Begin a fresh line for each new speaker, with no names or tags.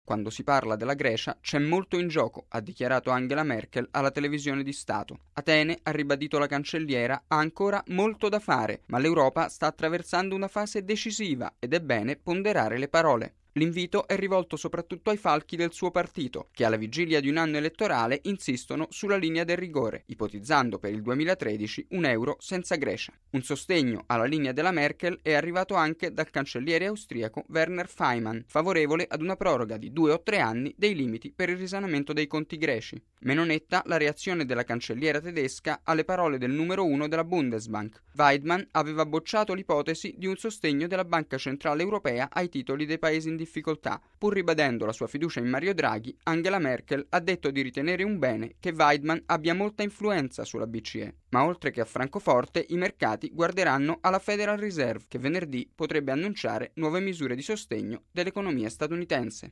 Quando si parla della Grecia c'è molto in gioco, ha dichiarato Angela Merkel alla televisione di Stato. Atene, ha ribadito la cancelliera, ha ancora molto da fare, ma l'Europa sta attraversando una fase decisiva ed è bene ponderare le parole. L'invito è rivolto soprattutto ai falchi del suo partito, che alla vigilia di un anno elettorale insistono sulla linea del rigore, ipotizzando per il 2013 un euro senza Grecia. Un sostegno alla linea della Merkel è arrivato anche dal cancelliere austriaco Werner Faymann, favorevole ad una proroga di 2 o 3 anni dei limiti per il risanamento dei conti greci. Meno netta la reazione della cancelliera tedesca alle parole del numero 1 della Bundesbank. Weidmann aveva bocciato l'ipotesi di un sostegno della Banca Centrale Europea ai titoli dei paesi in difficoltà. Pur ribadendo la sua fiducia in Mario Draghi, Angela Merkel ha detto di ritenere un bene che Weidmann abbia molta influenza sulla BCE. Ma oltre che a Francoforte, i mercati guarderanno alla Federal Reserve, che venerdì potrebbe annunciare nuove misure di sostegno dell'economia statunitense.